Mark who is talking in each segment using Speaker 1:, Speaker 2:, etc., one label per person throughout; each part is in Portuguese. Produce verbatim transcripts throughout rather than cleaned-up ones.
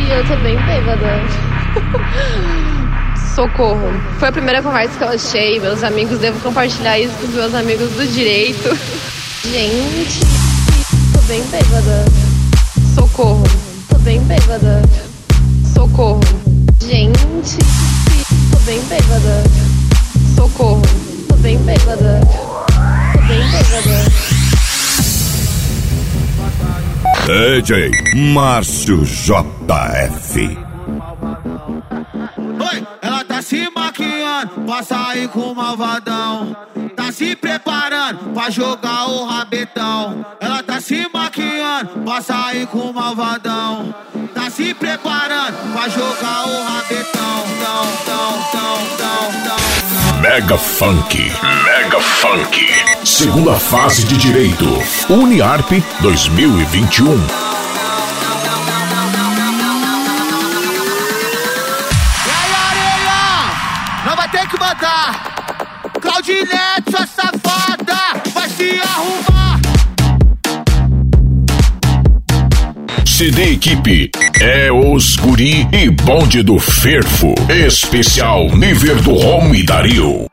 Speaker 1: eu tô bem bêbada. Socorro. Foi a primeira conversa que eu achei. Meus amigos, devo compartilhar isso com os meus amigos do direito. Gente, tô bem bêbada. Socorro. Tô bem bêbada. Socorro. Gente, tô bem bêbada. Socorro. Tô bem bêbada. Tô bem bêbada.
Speaker 2: D J Márcio J F.
Speaker 3: Oi, ela tá se maquiando pra sair com o malvadão. Tá se preparando pra jogar o rabetão. Ela tá se maquiando pra sair com o malvadão. Tá se preparando pra jogar o rabetão. Tão, tão, tão, tão, tão.
Speaker 2: Mega Funk, Mega Funk. Segunda fase de Direito. Uniarp dois mil e vinte e um.
Speaker 3: Tem que mandar Claudinete, sua safada, vai se arrumar.
Speaker 2: C D Equipe é os guri e bonde do Ferfo. Especial nível do Home e Dario.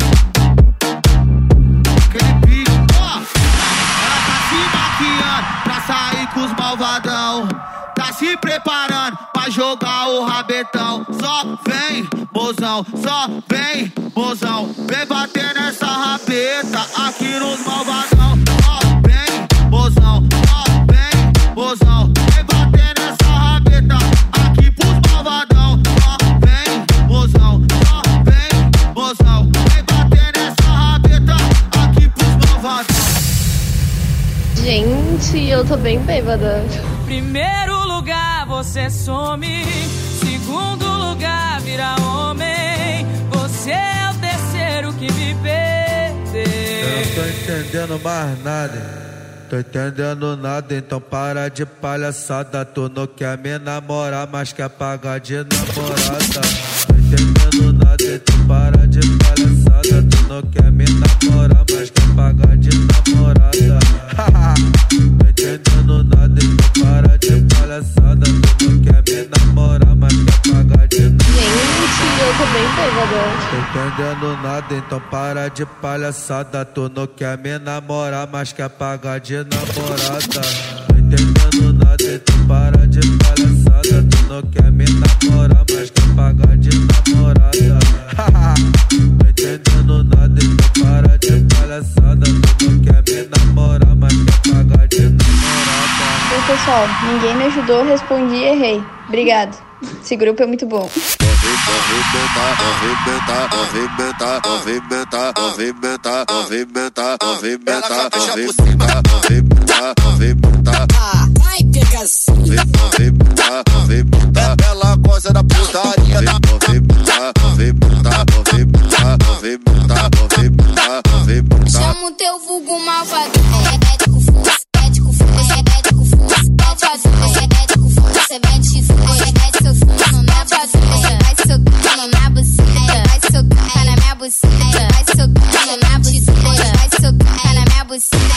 Speaker 3: Aquele pique, ó. Ela tá se maquiando pra sair com os malvadão. Tá se preparando pra jogar o rabetão. Só vem, mozão, só vem, mozão. Vem bater nessa rabeta aqui nos malvadão. Só vem, mozão, só vem, mozão. Vem bater nessa rabeta aqui pros malvadão. Só vem, mozão, só vem, mozão. Vem bater nessa rabeta aqui pros malvadão.
Speaker 1: Gente, eu tô bem bêbada.
Speaker 4: Primeiro lugar, você some. Segundo lugar, vira homem. Você é o terceiro que me perdeu.
Speaker 5: Eu não tô entendendo mais nada. Tô entendendo nada, então para de palhaçada. Tu não quer me namorar, mas quer pagar de namorada. Tô entendendo nada, então para de palhaçada. Tu não quer me namorar, mas quer pagar de namorada. Tô entendendo nada, então para de palhaçada. Tu não quer me namorar, mas quer pagar de namorada.
Speaker 1: Gente, eu tô bem bêbada.
Speaker 5: Tô entendendo nada, então para de palhaçada. Tu não quer me namorar, mas quer pagar de namorada. Tô entendendo nada, então para de palhaçada. Tu não quer me namorar, mas quer pagar de namorada. Tô entendendo nada, então para de palhaçada. Tu não quer me namorar, mas quer pagar de namorada.
Speaker 6: Oi pessoal, ninguém me ajudou, respondi e errei. Obrigado. Esse grupo é muito bom.
Speaker 7: Movimentar, movimentar, movimentar, movimentar, movimentar, movimentar, movimentar, movimentar, movimentar, movimentar.
Speaker 8: Vai pegar
Speaker 7: movimentar, movimentar. Ela gosta da putaria. Movimentar, movimentar, movimentar, movimentar, movimentar, movimentar.
Speaker 8: Chama o teu vulgo malvado. Médico fuso, médico fuso, médico fuso, médico fuso, você mete isso, mete seu fuso na buceta, vai socando na buceta, vai socando na minha buceta, vai socando na buceta, vai socando na minha buceta.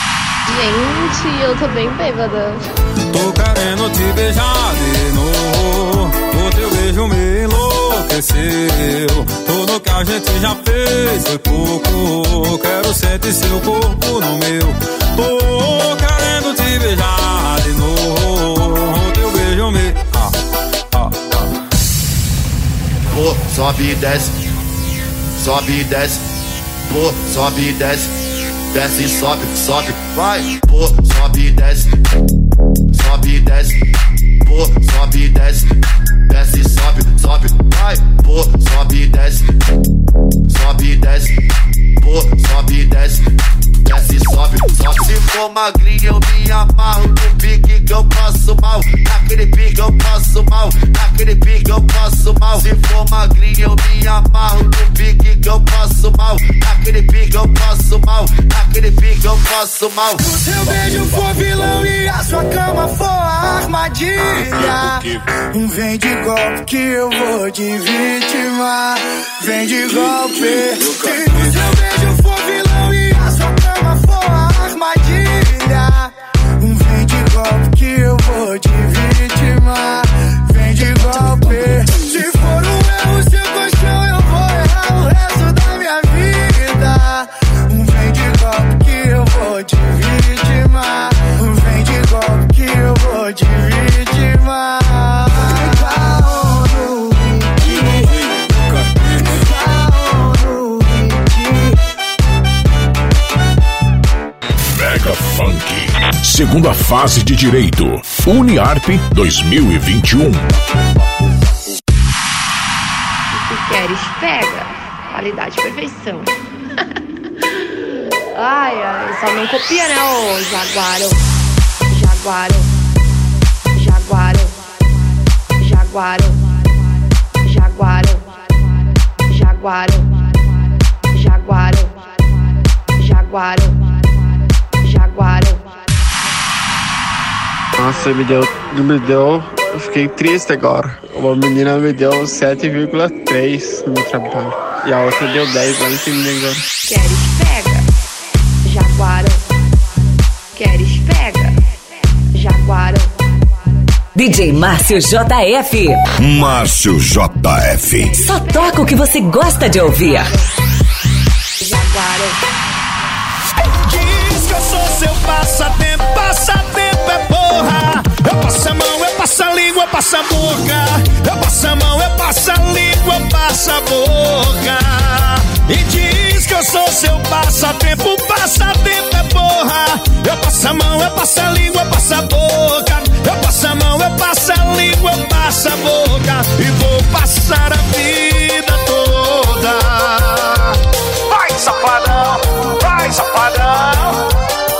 Speaker 1: Gente, eu tô bem bêbada.
Speaker 9: Tô querendo te beijar de novo. O teu beijo me enlouqueceu. Tudo que a gente já fez foi pouco. Quero sentir seu corpo no meu. Tô querendo te beijar de novo. O teu beijo me... Ah, ah, ah.
Speaker 7: Pô, sobe e desce. Sobe e desce. Pô, sobe e desce. Desce e sobe, sobe, vai. Pô, sobe e desce. Sobe e desce. Pô, sobe e desce. Desce e sobe, sobe, vai. Pô, sobe e desce. Sobe e desce. Pô, sobe e desce. Desce e sobe, sobe. Se for magrinho eu me amarro. No pique que eu passo mal. Naquele pique eu passo mal. Naquele pique eu passo mal. Se for magrinho eu me amarro. No pique que eu passo mal. Naquele pique eu passo mal. Naquele pique eu passo mal.
Speaker 3: Se o seu beijo for vilão e a sua cama for a armadilha, vem de golpe que eu vou te vitimar. Vem de golpe. Se o seu beijo for vilão e a sua cama for a armadilha, vem de golpe que eu vou te vitimar.
Speaker 2: Funk. Segunda fase de Direito. Uniarp dois mil e vinte e um.
Speaker 1: Se queres, pega. Qualidade, perfeição. Ai, ai, só não copia, né, ô Jaguaro. Jaguaro. Jaguaro. Jaguaro. Jaguaro. Jaguaro. Jaguaro. Jaguaro. Jaguaro.
Speaker 10: Nossa, me deu, me deu, eu fiquei triste agora. Uma menina me deu sete vírgula três no trabalho e a outra deu dez, olha que me engano.
Speaker 1: Queres, pega. Jaguaro. Queres, pega. Jaguaro.
Speaker 11: D J Márcio J F.
Speaker 2: Márcio J F.
Speaker 11: Só toca o que você gosta de ouvir.
Speaker 1: Jaguaro.
Speaker 3: Diz que eu sou seu passatempo, passatempo é porra. Eu passo a mão, eu passo a língua, eu passo a boca. Eu passo a mão, eu passo a língua, eu passo a boca. E diz que eu sou seu passatempo, passatempo é porra. Eu passo a mão, eu passo a língua, eu passo a boca. Eu passo a mão, eu passo a língua, eu passo a boca. E vou passar a vida toda. Vai, safadão, vai, safadão.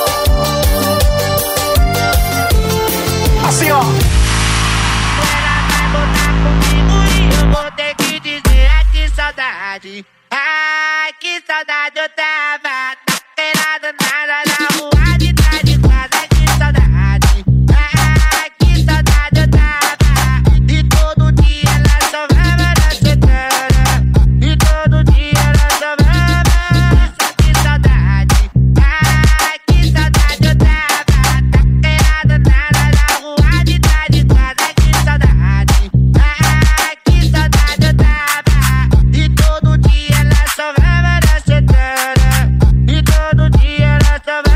Speaker 3: Assim, ó.
Speaker 12: Ela vai botar comigo e eu vou ter que dizer: ai, que saudade. Ai, que saudade eu tava. Daquela danada na rua de trás de casa. Que saudade. Ai, que saudade eu tava. E todo dia ela só vai na secana. E todo dia ela só vai. Que saudade. Ai, que saudade eu tava. Daquela danada na rua de trás de casa. Que saudade. Ai, que saudade eu tava. E todo dia ela só vai na secana. E todo dia ela só vai.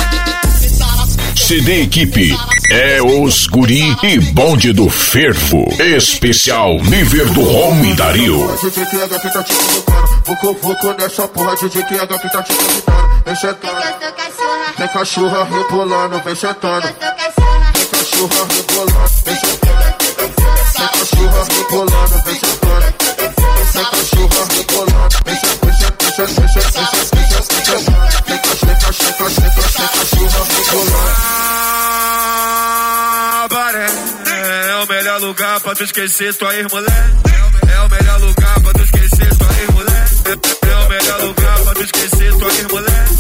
Speaker 2: C D Equipe é os guri e bonde do fervo. Especial nível do Home Dario.
Speaker 7: D J Q H que tá te convocando. Vucu, vucu nessa porra, D J Q H que tá te convidando. Vem sentando, vem cachorra rebolando, vem sentando. Vem cachorra rebolando, vem sentando. Vem cachorra rebolando, vem sentando. Vem cachorra rebolando, vem sentando. Vem cachorra rebolando.
Speaker 3: É o melhor lugar pra tu esquecer tua ex-mulher. É o melhor lugar pra tu esquecer tua ex-mulher. É o melhor lugar pra tu esquecer tua ex-mulher.